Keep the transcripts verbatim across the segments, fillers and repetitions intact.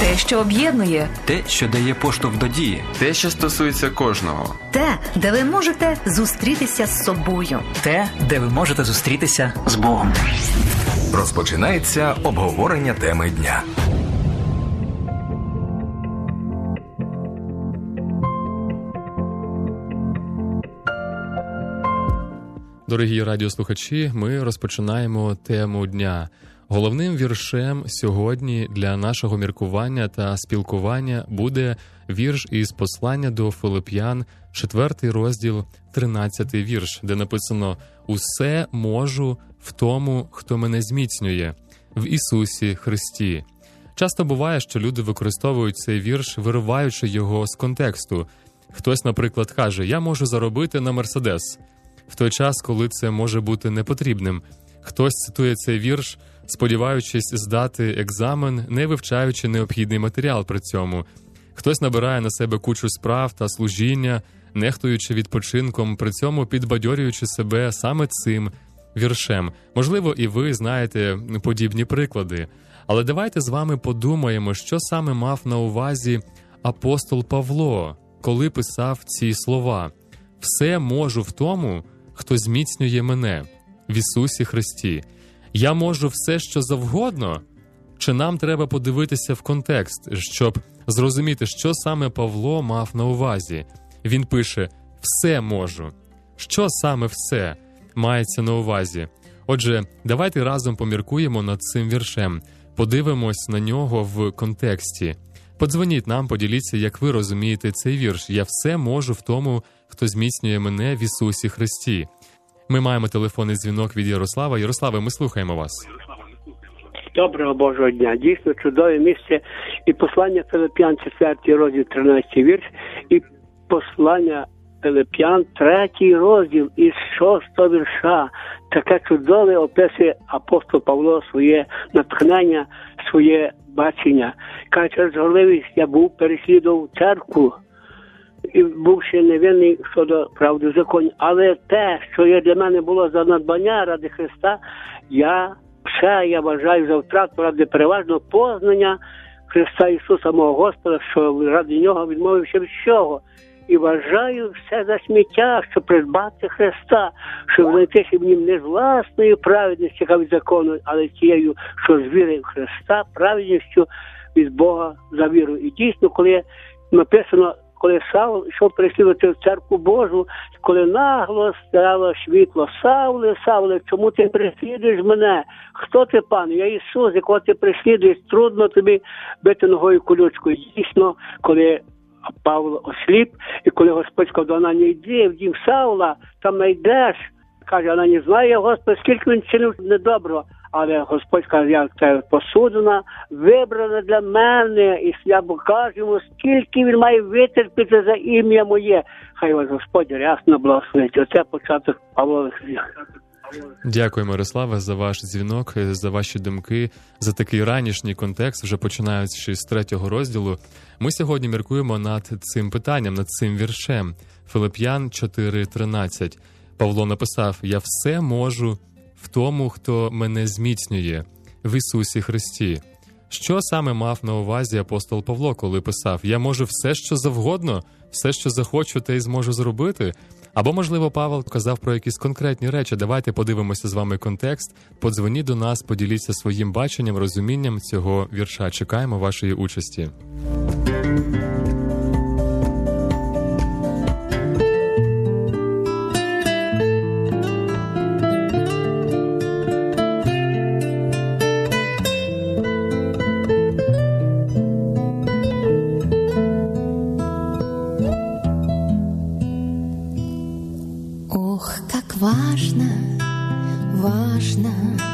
Те, що об'єднує. Те, що дає поштовх до дії. Те, що стосується кожного. Те, де ви можете зустрітися з собою. Те, де ви можете зустрітися з Богом. Розпочинається обговорення теми дня. Дорогі радіослухачі, ми розпочинаємо тему дня. Головним віршем сьогодні для нашого міркування та спілкування буде вірш із послання до Филип'ян, четвертий розділ, тринадцятий вірш, де написано «Усе можу в тому, хто мене зміцнює, в Ісусі Христі». Часто буває, що люди використовують цей вірш, вириваючи його з контексту. Хтось, наприклад, каже «Я можу заробити на Мерседес», в той час, коли це може бути непотрібним. Хтось цитує цей вірш, сподіваючись здати екзамен, не вивчаючи необхідний матеріал при цьому. Хтось набирає на себе кучу справ та служіння, нехтуючи відпочинком, при цьому підбадьорюючи себе саме цим віршем. Можливо, і ви знаєте подібні приклади. Але давайте з вами подумаємо, що саме мав на увазі апостол Павло, коли писав ці слова. «Все можу в тому, хто зміцнює мене, в Ісусі Христі». Я можу все, що завгодно? Чи нам треба подивитися в контекст, щоб зрозуміти, що саме Павло мав на увазі? Він пише «все можу». Що саме «все» мається на увазі? Отже, давайте разом поміркуємо над цим віршем, подивимось на нього в контексті. Подзвоніть нам, поділіться, як ви розумієте цей вірш. «Я все можу в тому, хто зміцнює мене в Ісусі Христі». Ми маємо телефонний дзвінок від Ярослава. Ярославе, ми слухаємо вас. Доброго Божого дня. Дійсно чудове місце. І послання Филип'ян, четвертий розділ, тринадцятий вірш, і послання Филип'ян, третій розділ, із шостого вірша. Таке чудове описує апостол Павло своє натхнення, своє бачення. Каже, через горливість я був, переслідував церкву, і був ще невинний щодо правди законів. Але те, що є для мене було за надбання ради Христа, я все я вважаю за втрату ради переважного познання Христа Ісуса, мого Господа, що ради Нього відмовився від всього. І вважаю все за сміття, щоб придбати Христа, щоб знайтися в нім не з власною праведністю, яка від закону, але тією, що з віри в Христа, праведністю від Бога за віру. І дійсно, коли написано, коли Савл йшов переслідувати в церкву Божу, коли нагло стало світло: «Савле, Савле, чому ти переслідуєш мене? Хто ти, пан? Я Ісус, якого ти переслідуєш, трудно тобі бити ногою колючкою». Дійсно, коли Павло осліп, і коли Господь сказав до Ананії: «Йди в дім Савла, там знайдеш». Каже, Ананій: «Знає Господь, скільки він чинив недоброго». Але Господь каже: «Я це посудина, вибрана для мене, і я покажу йому, скільки він має витерпіти за ім'я моє». Хай вас Господь рясно благословить. Оце початок Павлових слів. Дякуємо, Ярославе, за ваш дзвінок, за ваші думки, за такий ранішній контекст, вже починаючи з третього розділу. Ми сьогодні міркуємо над цим питанням, над цим віршем. Филип'ян чотири тринадцять. Павло написав: «Я все можу в тому, хто мене зміцнює, в Ісусі Христі». Що саме мав на увазі апостол Павло, коли писав: «Я можу все, що завгодно, все, що захочу, те й зможу зробити»? Або, можливо, Павел казав про якісь конкретні речі. Давайте подивимося з вами контекст. Подзвоніть до нас, поділіться своїм баченням, розумінням цього вірша. Чекаємо вашої участі. Важно, важно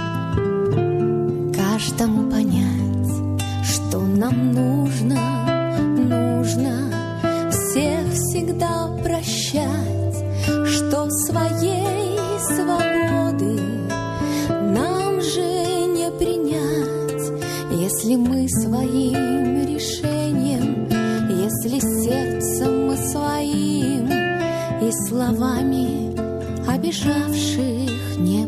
каждому понять, что нам нужно, нужно всех всегда прощать, что своей свободы нам же не принять, если мы своим решением, если сердцем мы своим и словами обижавших не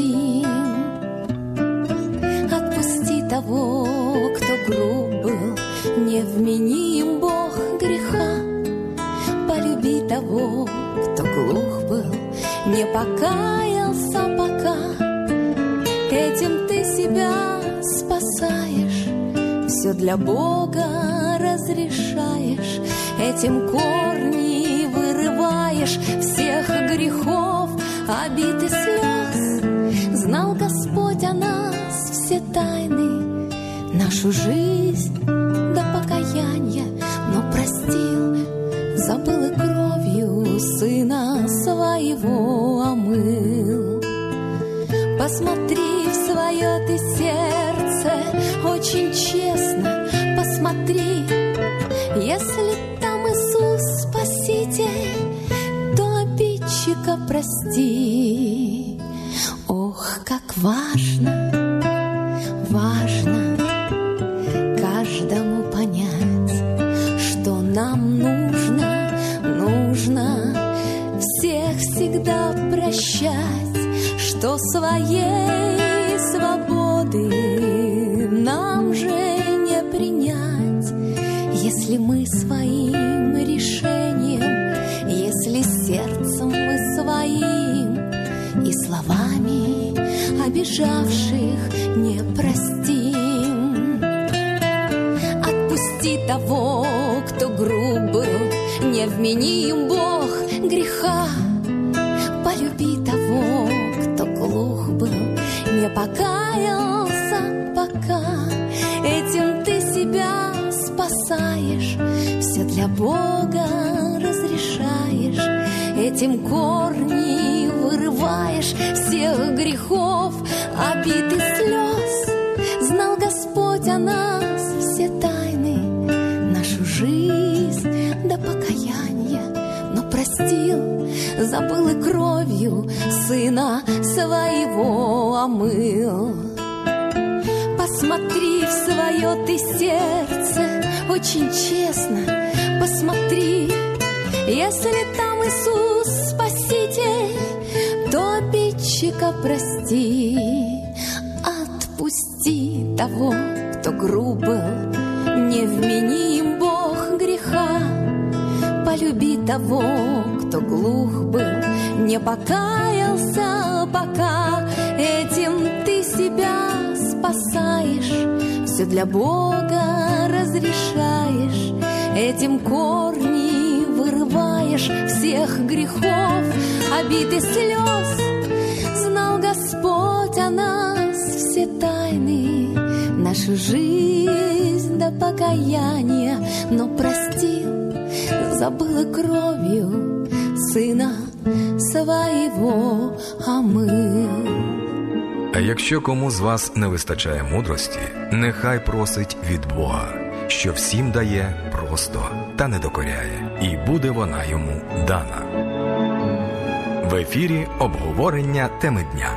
простим. Отпусти того, кто груб был, невменим Бог греха. Полюби того, кто глух был, не покаялся пока. Этим ты себя спасаешь, все для Бога разрешаешь. Этим корни вырываешь всех грехов, обид и слез. Знал Господь о нас все тайны, нашу жизнь до покаяния, но простил, забыл и кровью Сына Своего омыл. Посмотри в свое ты сердце, очень честно посмотри. Если там Иисус Спаситель, то обидчика прости. Ох, как важно, важно каждому понять, что нам нужно, нужно всех всегда прощать, что своей свободы нам же не принять, если мы своим решением, если сердцем мы своим и словами обижавших не простим. Отпусти того, кто груб был, невменим Бог греха. Полюби того, кто глух был, не покаялся пока. Этим ты себя спасаешь, все для Бога разрешаешь. Этим корни вырываешь всех грехов, обид и слез. Знал Господь о нас все тайны, нашу жизнь до покаяния, но простил, забыл и кровью Сына Своего омыл. Посмотри в свое ты сердце, очень честно посмотри. Если там Иисус Спаситель, то обидчика прости. Отпусти того, кто груб был, невменим Бог греха. Полюби того, кто глух был, не покаялся пока. Этим ты себя спасаешь, все для Бога разрешаешь. Этим корни вырываешь всех грехов, обид и слез. Знал Господь о нас все тайны, нашу жизнь до покаяния, но простил, забыл и кровью Сына Своего омыл. А якщо кому з вас не вистачає мудрості, нехай просить від Бога, що всім дає просто та не докоряє, і буде вона йому дана. В ефірі обговорення теми дня.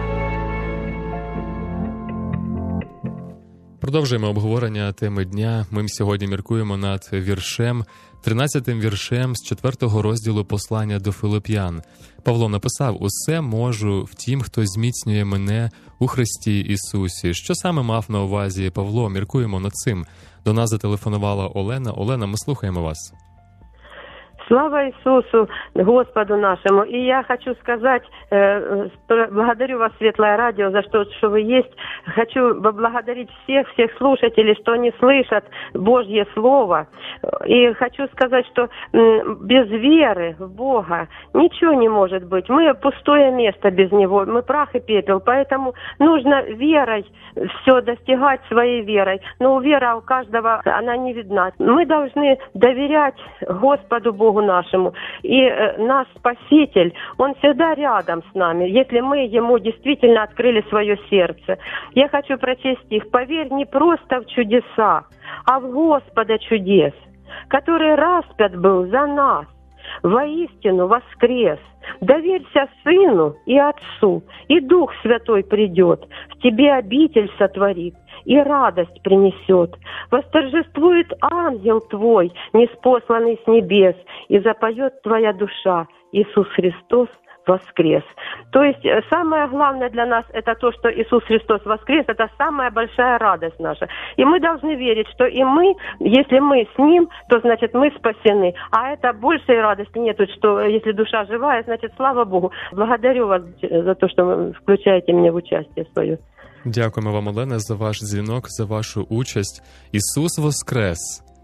Продовжуємо обговорення теми дня. Ми сьогодні міркуємо над віршем, тринадцятим віршем з четвертого розділу послання до Филип'ян. Павло написав: «Усе можу в тім, хто зміцнює мене у Христі Ісусі». Що саме мав на увазі Павло? Міркуємо над цим. До нас зателефонувала Олена. Олена, ми слухаємо вас. Слава Иисусу, Господу нашему. И я хочу сказать, э, благодарю вас, Светлое Радио, за то, что вы есть. Хочу поблагодарить всех, всех слушателей, что они слышат Божье Слово. И хочу сказать, что м, без веры в Бога ничего не может быть. Мы пустое место без Него, мы прах и пепел. Поэтому нужно верой все достигать своей верой. Но вера у каждого, она не видна. Мы должны доверять Господу Богу нашему. И э, наш Спаситель, Он всегда рядом с нами, если мы Ему действительно открыли свое сердце. Я хочу прочесть стих. «Поверь не просто в чудеса, а в Господа чудес, который распят был за нас, воистину воскрес. Доверься Сыну и Отцу, и Дух Святой придет, в тебе обитель сотворит и радость принесет. Восторжествует ангел твой, неспосланный с небес, и запоет твоя душа. Иисус Христос воскрес. То есть самое главное для нас это то, что Иисус Христос воскрес, это самая большая радость наша. И мы должны верить, что и мы, если мы с Ним, то значит мы спасены. А это большей радости нету, что если душа живая, значит слава Богу. Благодарю вас за то, что вы включаете меня в участие свое. Дякуємо вам, Олена, за ваш дзвінок, за вашу участь. Ісус воскрес.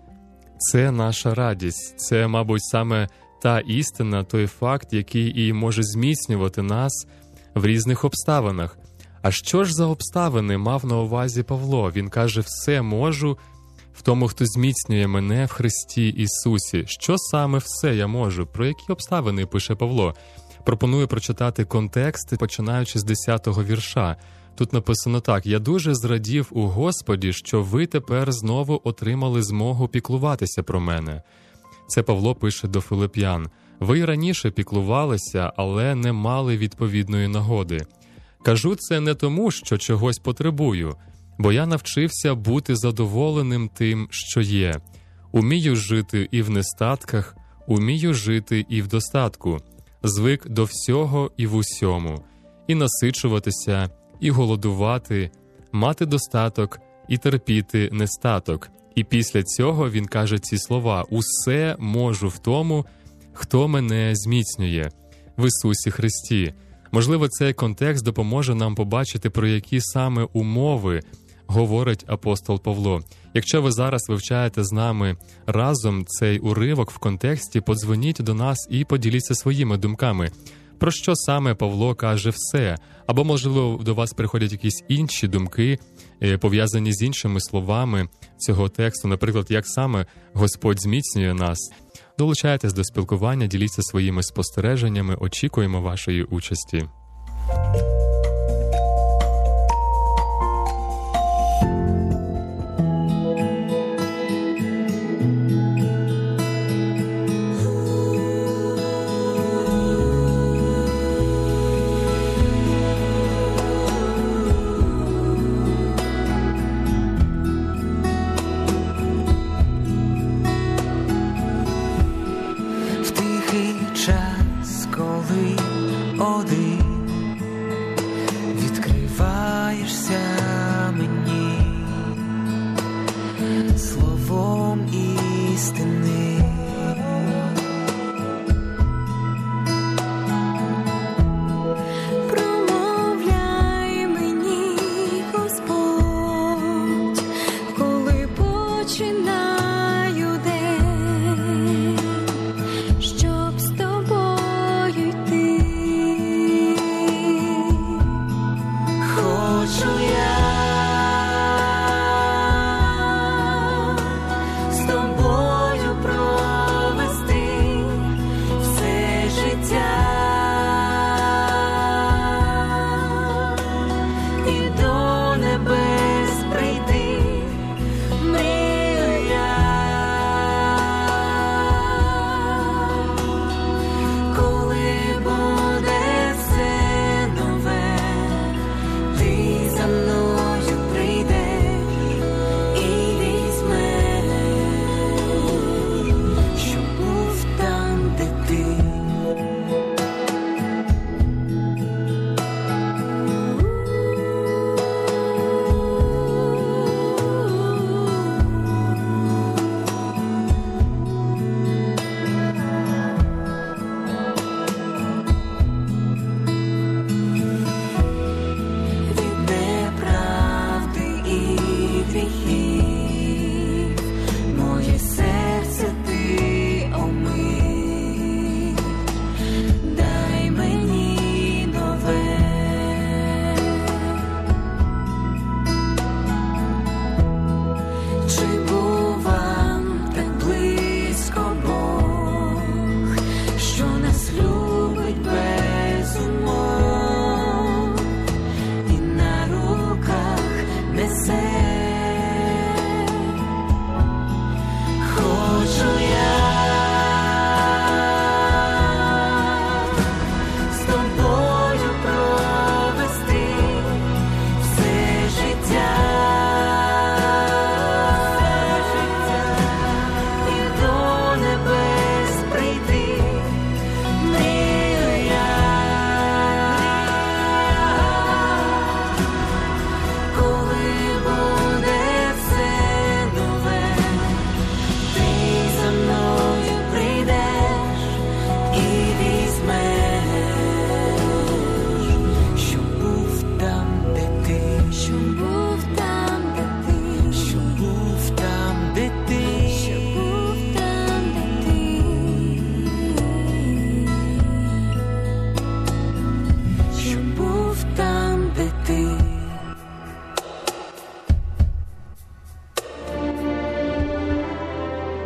Це наша радість. Це, мабуть, саме та істина, той факт, який і може зміцнювати нас в різних обставинах. А що ж за обставини мав на увазі Павло? Він каже, все можу в тому, хто зміцнює мене в Христі Ісусі. Що саме все я можу? Про які обставини пише Павло? Пропоную прочитати контекст, починаючи з десятого вірша. Тут написано так: «Я дуже зрадів у Господі, що ви тепер знову отримали змогу піклуватися про мене». Це Павло пише до Филип'ян. «Ви й раніше піклувалися, але не мали відповідної нагоди. Кажу це не тому, що чогось потребую, бо я навчився бути задоволеним тим, що є. Умію жити і в нестатках, умію жити і в достатку. Звик до всього і в усьому. І насичуватися, і голодувати, мати достаток, і терпіти нестаток». І після цього він каже ці слова: «Усе можу в тому, хто мене зміцнює» в Ісусі Христі. Можливо, цей контекст допоможе нам побачити, про які саме умови говорить апостол Павло. Якщо ви зараз вивчаєте з нами разом цей уривок в контексті, подзвоніть до нас і поділіться своїми думками. Про що саме Павло каже все? Або, можливо, до вас приходять якісь інші думки, пов'язані з іншими словами цього тексту, наприклад, як саме Господь зміцнює нас. Долучайтесь до спілкування, діліться своїми спостереженнями, очікуємо вашої участі.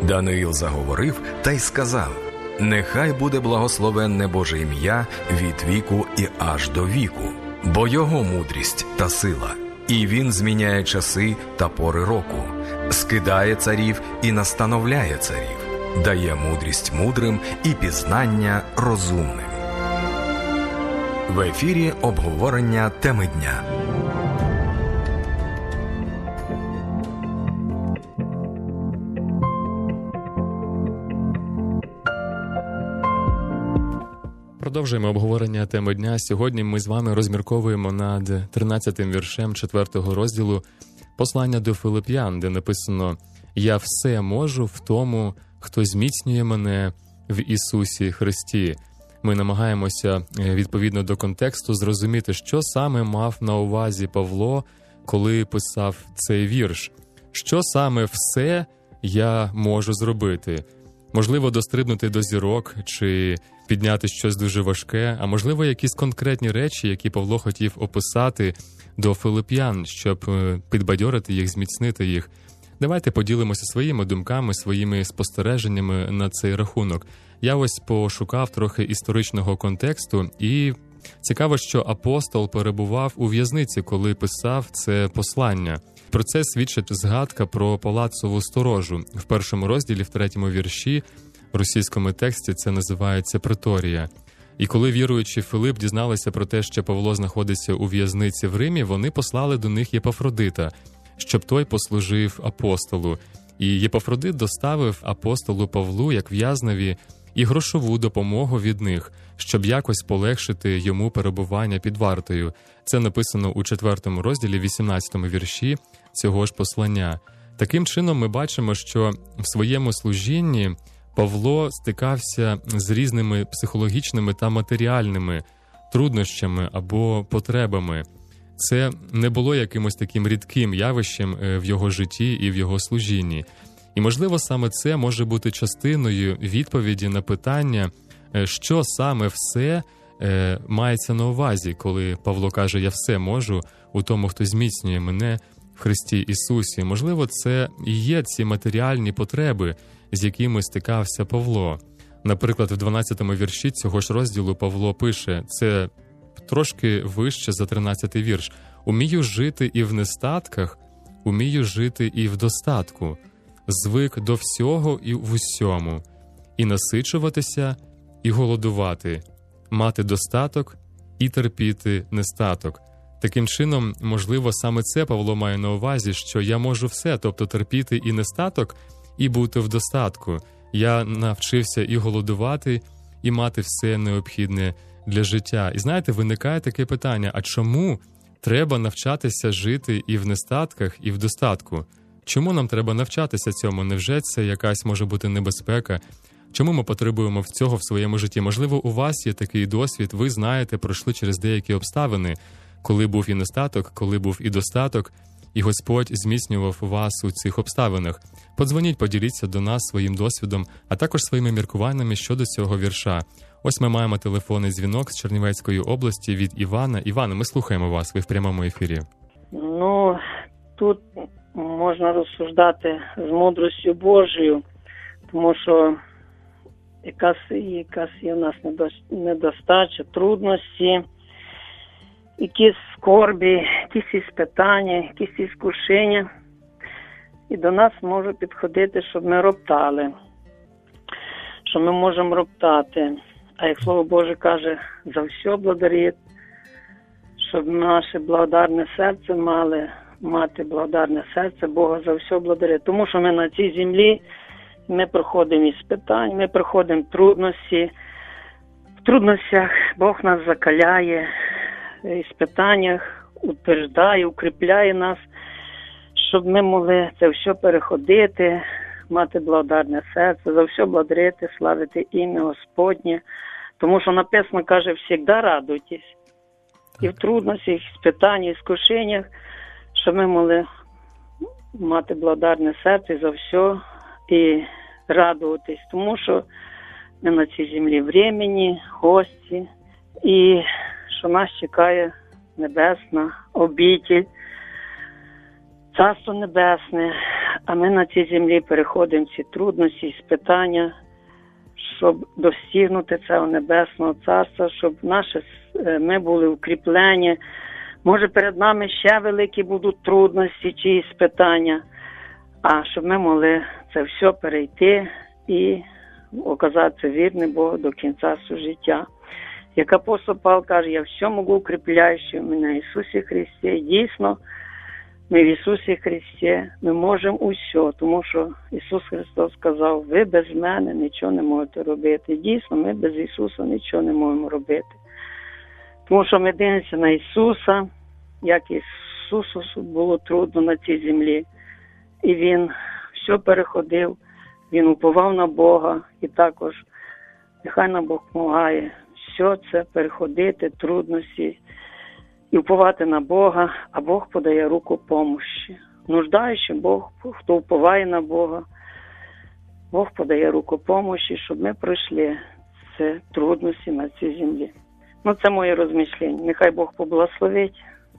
Даниїл заговорив та й сказав: «Нехай буде благословенне Боже ім'я від віку і аж до віку, бо його мудрість та сила, і він зміняє часи та пори року, скидає царів і настановляє царів, дає мудрість мудрим і пізнання розумним». В ефірі обговорення теми дня. Продовжуємо обговорення теми дня. Сьогодні ми з вами розмірковуємо над тринадцятим віршем четвертого розділу послання до Филип'ян, де написано: «Я все можу в тому, хто зміцнює мене в Ісусі Христі». Ми намагаємося, відповідно до контексту, зрозуміти, що саме мав на увазі Павло, коли писав цей вірш. Що саме все я можу зробити? Можливо, дострибнути до зірок, чи підняти щось дуже важке, а можливо, якісь конкретні речі, які Павло хотів описати до филип'ян, щоб підбадьорити їх, зміцнити їх. Давайте поділимося своїми думками, своїми спостереженнями на цей рахунок. Я ось пошукав трохи історичного контексту, і цікаво, що апостол перебував у в'язниці, коли писав це послання. Про це свідчить згадка про палацову сторожу. В першому розділі, в третьому вірші, в російському тексті це називається «Преторія». І коли віруючі Филип дізналися про те, що Павло знаходиться у в'язниці в Римі, вони послали до них Єпафродита, щоб той послужив апостолу. І Єпафродит доставив апостолу Павлу, як в'язневі, і грошову допомогу від них, щоб якось полегшити йому перебування під вартою. Це написано у четвертому розділі, вісімнадцятому вірші цього ж послання. Таким чином ми бачимо, що в своєму служінні Павло стикався з різними психологічними та матеріальними труднощами або потребами. Це не було якимось таким рідким явищем в його житті і в його служінні. І, можливо, саме це може бути частиною відповіді на питання, що саме все е, мається на увазі, коли Павло каже «я все можу у тому, хто зміцнює мене в Христі Ісусі». Можливо, це і є ці матеріальні потреби, з якими стикався Павло. Наприклад, в дванадцятому вірші цього ж розділу Павло пише, це трошки вище за тринадцятий вірш: «Умію жити і в нестатках, умію жити і в достатку, звик до всього і в усьому, і насичуватися, і голодувати, мати достаток і терпіти нестаток». Таким чином, можливо, саме це Павло має на увазі, що я можу все, тобто терпіти і нестаток, і бути в достатку. Я навчився і голодувати, і мати все необхідне для життя. І знаєте, виникає таке питання, а чому треба навчатися жити і в нестатках, і в достатку? Чому нам треба навчатися цьому? Невже це якась може бути небезпека? Чому ми потребуємо цього в своєму житті? Можливо, у вас є такий досвід, ви знаєте, пройшли через деякі обставини, коли був і нестаток, коли був і достаток, і Господь зміцнював вас у цих обставинах. Подзвоніть, поділіться до нас своїм досвідом, а також своїми міркуваннями щодо цього вірша. Ось ми маємо телефонний дзвінок з Чернівецької області від Івана. Іване, ми слухаємо вас, ви в прямому ефірі. Ну, тут можна розсуждати з мудростю Божою, тому що якась, якась є в нас недостача, трудності, якісь скорбі, якісь іспитання, якісь іскушення. І до нас може підходити, щоб ми роптали, що ми можемо роптати. А як Слово Боже каже, за все благодарить, щоб наше благодарне серце мали, мати благодарне серце, Бога за все благодарить. Тому що ми на цій землі, ми проходимо іспитань, ми проходимо трудності. В трудностях Бог нас закаляє, в іспитаннях утверждає, укріпляє нас, щоб ми могли це все переходити, мати благодарне серце, за все благодарити, славити ім'я Господнє. Тому що написано, каже, «Всегда радуйтесь». І в трудностях, і спитаннях, і скушеннях, щоб ми могли мати благодарне серце за все і радуватись. Тому що ми на цій землі времені, гості, і що нас чекає небесна обітель, Царство Небесне. А ми на цій землі переходимо ці трудності і спитання, щоб досягнути цього Небесного Царства, щоб наші, ми були укріплені. Може, перед нами ще великі будуть трудності чи спитання, а щоб ми могли це все перейти і оказатися вірним Богу до кінця свого життя. Як апостол Павло каже, я все можу укріпляючи мене в Ісусі Христі. І дійсно, ми в Ісусі Христі, ми можемо усе, тому що Ісус Христос сказав, ви без мене нічого не можете робити. І дійсно, ми без Ісуса нічого не можемо робити. Тому що ми дивимося на Ісуса, як Ісусу було трудно на цій землі. І Він все переходив, Він уповав на Бога, і також нехай нам Бог допомагає все це переходити, трудності, і уповати на Бога, а Бог подає руку помощі. Нуждаючи Бог, хто уповає на Бога, Бог подає руку помощі, щоб ми пройшли ці трудності на цій землі. Ну, це моє розміщення. Нехай Бог поблагословить.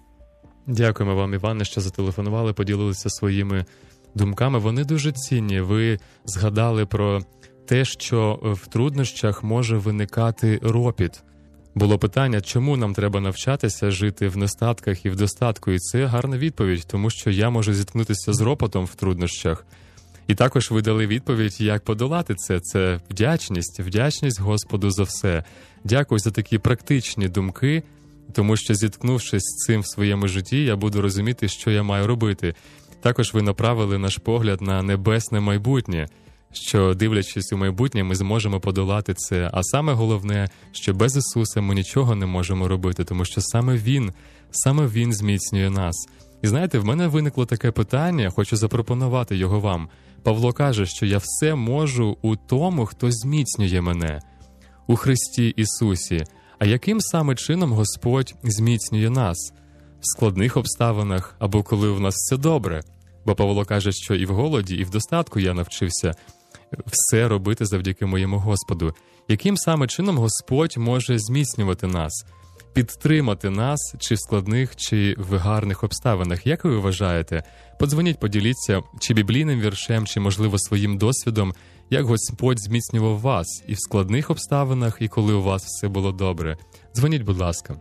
Дякуємо вам, Іване, що зателефонували, поділилися своїми думками. Вони дуже цінні. Ви згадали про те, що в труднощах може виникати ропіт. Було питання, чому нам треба навчатися жити в нестатках і в достатку. І це гарна відповідь, тому що я можу зіткнутися з ропотом в труднощах. І також ви дали відповідь, як подолати це. Це вдячність, вдячність Господу за все. Дякую за такі практичні думки, тому що, зіткнувшись з цим в своєму житті, я буду розуміти, що я маю робити. Також ви направили наш погляд на небесне майбутнє, що, дивлячись у майбутнє, ми зможемо подолати це. А саме головне, що без Ісуса ми нічого не можемо робити, тому що саме Він, саме Він зміцнює нас. І знаєте, в мене виникло таке питання, хочу запропонувати його вам. Павло каже, що я все можу у тому, хто зміцнює мене, у Христі Ісусі. А яким саме чином Господь зміцнює нас? В складних обставинах або коли в нас все добре? Бо Павло каже, що і в голоді, і в достатку я навчився все робити завдяки моєму Господу. Яким саме чином Господь може зміцнювати нас, підтримати нас чи в складних, чи в гарних обставинах? Як ви вважаєте? Подзвоніть, поділіться, чи біблійним віршем, чи, можливо, своїм досвідом, як Господь зміцнював вас і в складних обставинах, і коли у вас все було добре. Дзвоніть, будь ласка.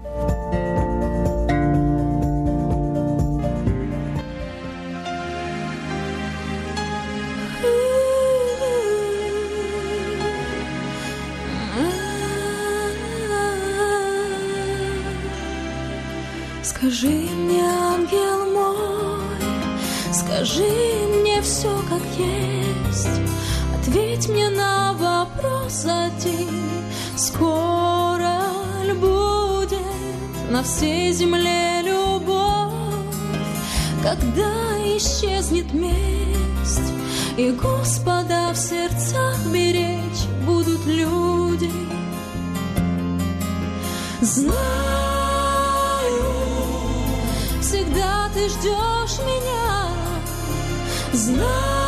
Скажи мне, ангел мой, скажи мне все как есть, ответь мне на вопрос один, скоро ли будет на всей земле любовь, когда исчезнет месть, и Господа в сердцах беречь будут люди. Знаю, всегда ты ждешь меня, знаю,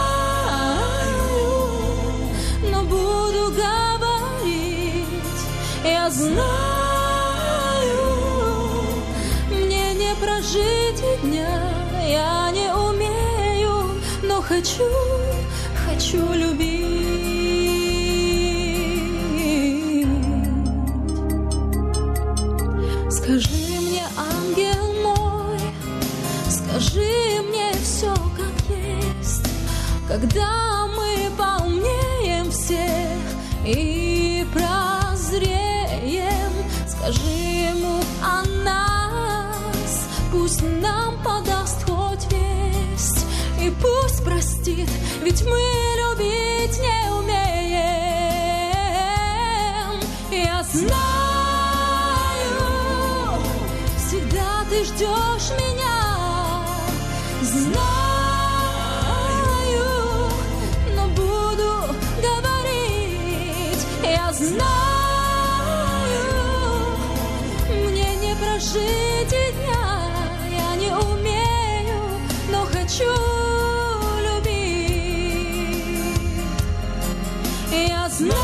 но буду говорить, я знаю, мне не прожить и дня, я не умею, но хочу, хочу любить. Скажи мне, ангел мой, скажи мне все как есть, когда мы поумнеем всех и прозреем, скажи ему о нас, пусть нам подаст хоть весть, и пусть простит, ведь мы любить не умеем. Я знаю, всегда ты ждешь меня, знаю, но буду говорить, я знаю, мне не прожить и дня, я не умею, но хочу любить. Я знаю,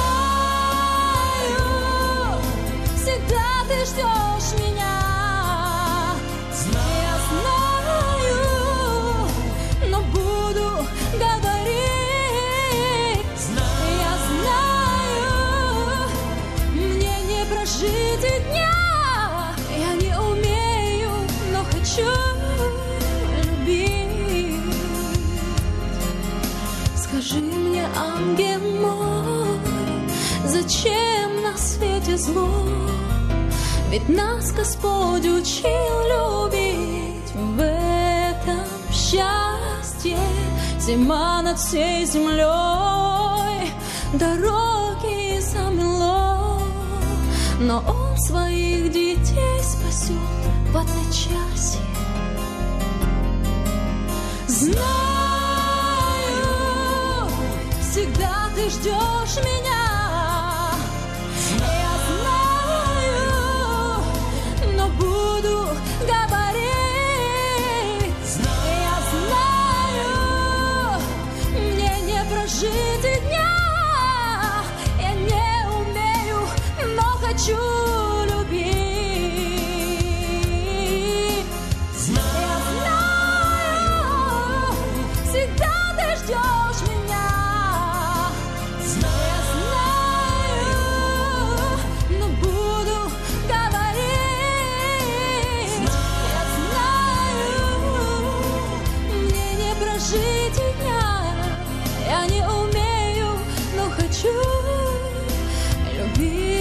всегда ты ждешь меня, я знаю, но буду Скажи мне, ангел мой, зачем на свете зло? Ведь нас Господь учил любить, в этом счастье. Зима над всей землей, дороги замело, но Он своих детей спасет в одночасье. Знаю, всегда ты ждешь меня. Я знаю, но буду говорить. Я знаю, мне не прожить и дня. Я не умею, но хочу любить. Я знаю, всегда ты ждешь меня. Я знаю, но буду говорить. Я знаю, мне не прожить и дня. Я не умею, но хочу любить.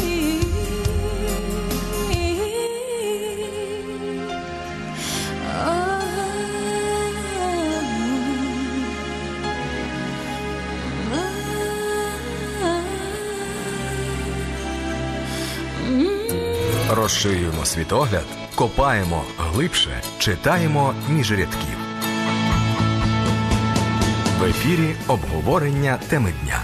Розширюємо світогляд, копаємо глибше, читаємо між рядків. В ефірі обговорення теми дня.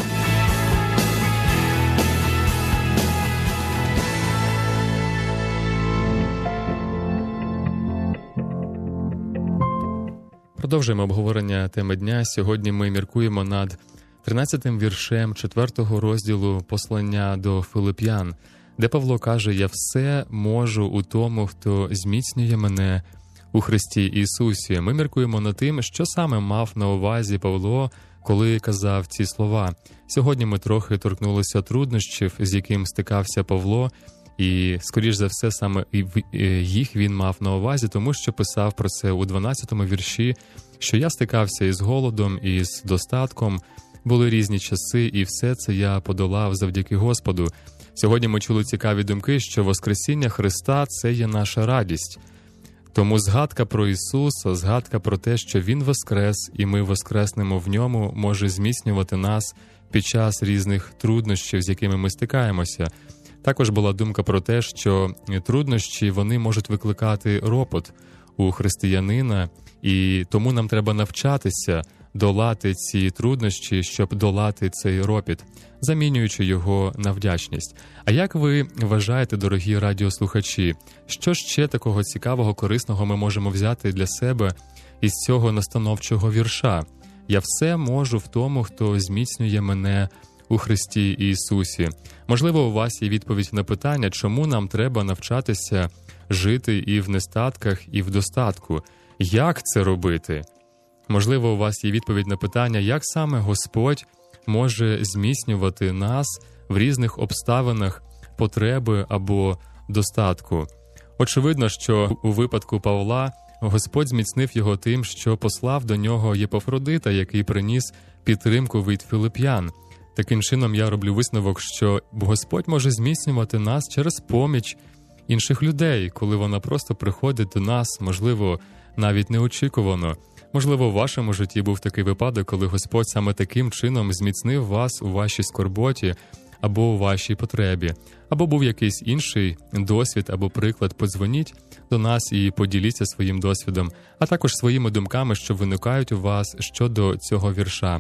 Продовжуємо обговорення теми дня. Сьогодні ми міркуємо над тринадцятим віршем четвертого розділу послання до Филип'ян, де Павло каже: «Я все можу у тому, хто зміцнює мене у Христі Ісусі». Ми міркуємо над тим, що саме мав на увазі Павло, коли казав ці слова. Сьогодні ми трохи торкнулися труднощів, з яким стикався Павло, і, скоріш за все, саме їх він мав на увазі, тому що писав про це у дванадцятому вірші, що я стикався із голодом, і з достатком, були різні часи, і все це я подолав завдяки Господу. Сьогодні ми чули цікаві думки, що Воскресіння Христа – це є наша радість. Тому згадка про Ісуса, згадка про те, що Він воскрес, і ми воскреснемо в Ньому, може зміцнювати нас під час різних труднощів, з якими ми стикаємося. Також була думка про те, що труднощі, вони можуть викликати ропот у християнина, і тому нам треба навчатися долати ці труднощі, щоб долати цей ропіт, замінюючи його на вдячність. А як ви вважаєте, дорогі радіослухачі, що ще такого цікавого, корисного ми можемо взяти для себе із цього настановчого вірша? «Я все можу в тому, хто зміцнює мене у Христі Ісусі». Можливо, у вас є відповідь на питання, чому нам треба навчатися жити і в нестатках, і в достатку. Як це робити? Можливо, у вас є відповідь на питання, як саме Господь може зміцнювати нас в різних обставинах потреби або достатку. Очевидно, що у випадку Павла Господь зміцнив його тим, що послав до нього Єпафродита, який приніс підтримку від филип'ян. Таким чином я роблю висновок, що Господь може зміцнювати нас через поміч інших людей, коли вона просто приходить до нас, можливо, навіть неочікувано. Можливо, в вашому житті був такий випадок, коли Господь саме таким чином зміцнив вас у вашій скорботі або у вашій потребі. Або був якийсь інший досвід або приклад. Подзвоніть до нас і поділіться своїм досвідом, а також своїми думками, що виникають у вас щодо цього вірша.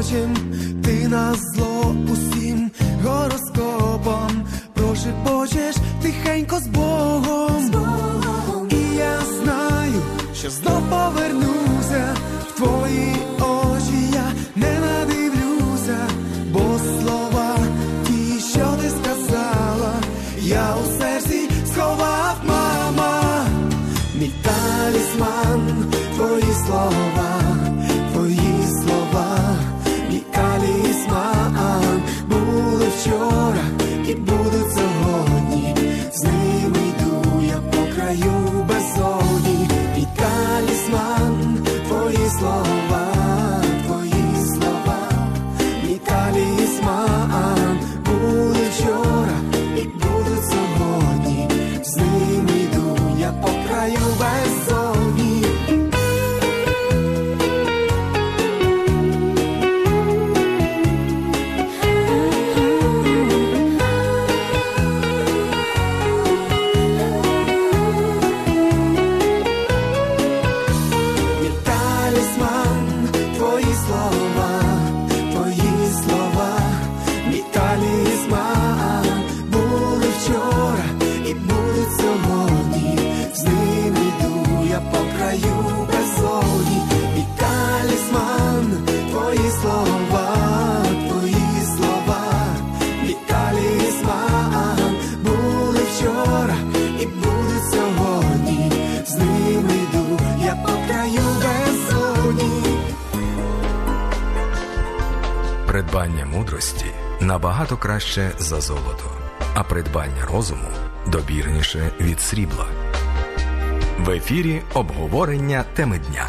Божим, ти на зло усім гороскопом прошепочеш тихенько з Богом. З Богом. І я знаю, що знов повернуся в твої очі, я не надивлюся, бо слова ті, що ти сказала, я у серці сховав, мама. Мій талісман, твої слова, твої слова, мій талісман. Були вчора і будуть сьогодні, з ними йду я по краю безодні. Мій талісман, твої слова, твої слова, мій талісман. Були вчора і будуть сьогодні, з ними йду я по краю безодні. Мій талісман, твої слова, твої слова, мій талісман. Були вчора і будуть сьогодні, з ними йду я по краю безодні. Мій талісман, твої слова, твої слова, мій талісман. Були вчора і будуть сьогодні, з ними йду я по краю безодні. Придбання мудрості набагато краще за золото, а придбання розуму добірніше від срібла. В ефірі обговорення теми дня.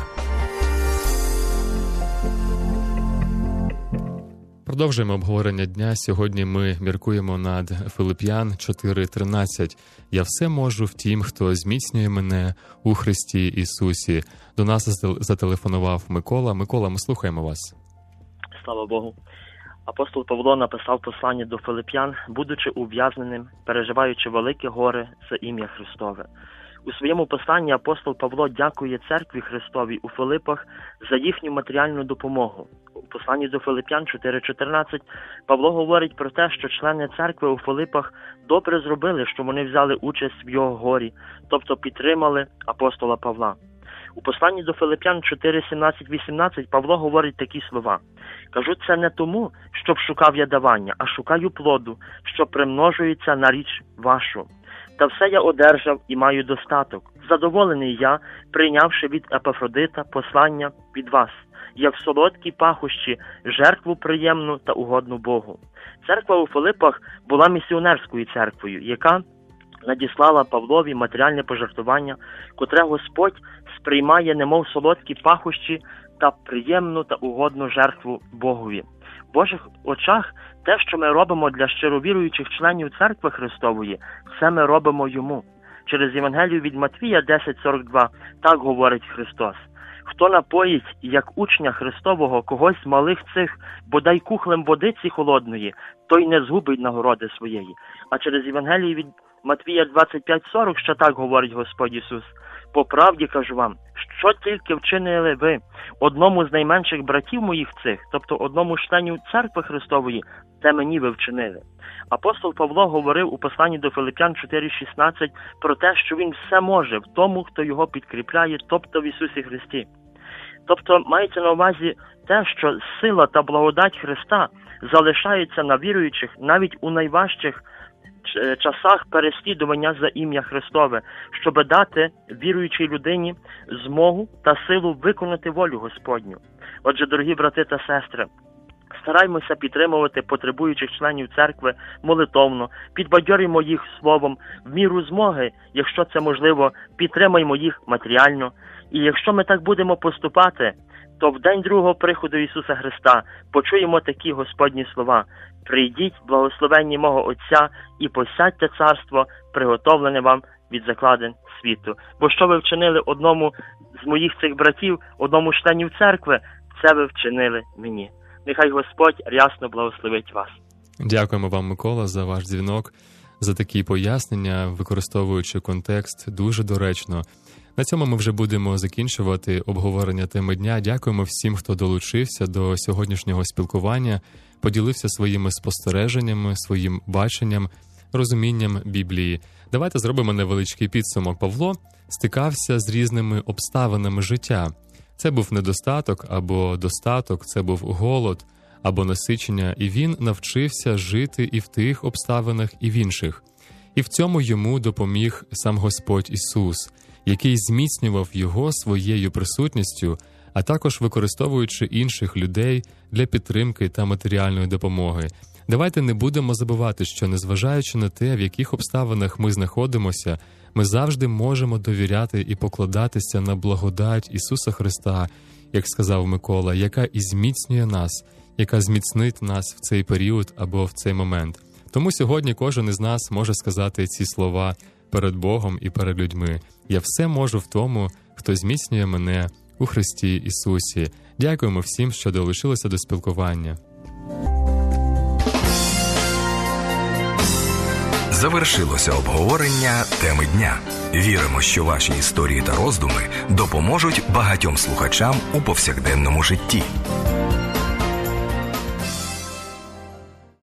Продовжуємо обговорення дня. Сьогодні ми міркуємо над Филип'ян чотири тринадцять. «Я все можу в тім, хто зміцнює мене у Христі Ісусі». До нас зателефонував Микола. Микола, ми слухаємо вас. Слава Богу. Апостол Павло написав послання до Филип'ян, будучи ув'язненим, переживаючи велике горе за ім'я Христове. У своєму посланні апостол Павло дякує церкві Христовій у Филипах за їхню матеріальну допомогу. У посланні до Филип'ян чотири чотирнадцять Павло говорить про те, що члени церкви у Филипах добре зробили, що вони взяли участь в його горі, тобто підтримали апостола Павла. У посланні до Филип'ян чотири сімнадцять вісімнадцять Павло говорить такі слова. «Кажу це не тому, щоб шукав я давання, а шукаю плоду, що примножується на річ вашу. Та все я одержав і маю достаток. Задоволений я, прийнявши від Епафродита послання від вас, як в солодкій пахощі, жертву приємну та угодну Богу». Церква у Филипах була місіонерською церквою, яка надіслала Павлові матеріальне пожертвування, котре Господь сприймає немов солодкі пахощі та приємну та угодну жертву Богові. В Божих очах те, що ми робимо для щировіруючих членів Церкви Христової, все ми робимо Йому. Через Євангелію від Матвія десять сорок два так говорить Христос. «Хто напоїть, як учня Христового, когось з малих цих, бодай кухлем водиці холодної, той не згубить нагороди своєї». А через Євангелію від Матвія двадцять п'ять сорок ще так говорить Господь Ісус. «По правді кажу вам, що тільки вчинили ви одному з найменших братів моїх цих, тобто одному з членів Церкви Христової, те мені ви вчинили». Апостол Павло говорив у посланні до Филип'ян чотири шістнадцять про те, що він все може в тому, хто його підкріпляє, тобто в Ісусі Христі. Тобто мається на увазі те, що сила та благодать Христа залишаються на віруючих навіть у найважчих часах переслідування за ім'я Христове, щоб дати віруючій людині змогу та силу виконати волю Господню. Отже, дорогі брати та сестри, стараймося підтримувати потребуючих членів церкви молитовно, підбадьорюємо їх словом, в міру змоги, якщо це можливо, підтримаємо їх матеріально. І якщо ми так будемо поступати, то в день другого приходу Ісуса Христа почуємо такі Господні слова: «Прийдіть, благословенні мого Отця, і посядьте царство, приготовлене вам від закладин світу». Бо що ви вчинили одному з моїх цих братів, одному з членів церкви, це ви вчинили мені. Нехай Господь рясно благословить вас. Дякуємо вам, Микола, за ваш дзвінок, за такі пояснення, використовуючи контекст дуже доречно. На цьому ми вже будемо закінчувати обговорення теми дня. Дякуємо всім, хто долучився до сьогоднішнього спілкування, поділився своїми спостереженнями, своїм баченням, розумінням Біблії. Давайте зробимо невеличкий підсумок. Павло стикався з різними обставинами життя. Це був недостаток або достаток, це був голод або насичення, і він навчився жити і в тих обставинах, і в інших. І в цьому йому допоміг сам Господь Ісус, який зміцнював його своєю присутністю, а також використовуючи інших людей для підтримки та матеріальної допомоги. Давайте не будемо забувати, що незважаючи на те, в яких обставинах ми знаходимося, ми завжди можемо довіряти і покладатися на благодать Ісуса Христа, як сказав Микола, яка і зміцнює нас, яка зміцнить нас в цей період або в цей момент. Тому сьогодні кожен із нас може сказати ці слова перед Богом і перед людьми. Я все можу в тому, хто зміцнює мене у Христі Ісусі. Дякуємо всім, що долучилися до спілкування. Завершилося обговорення теми дня. Віримо, що ваші історії та роздуми допоможуть багатьом слухачам у повсякденному житті.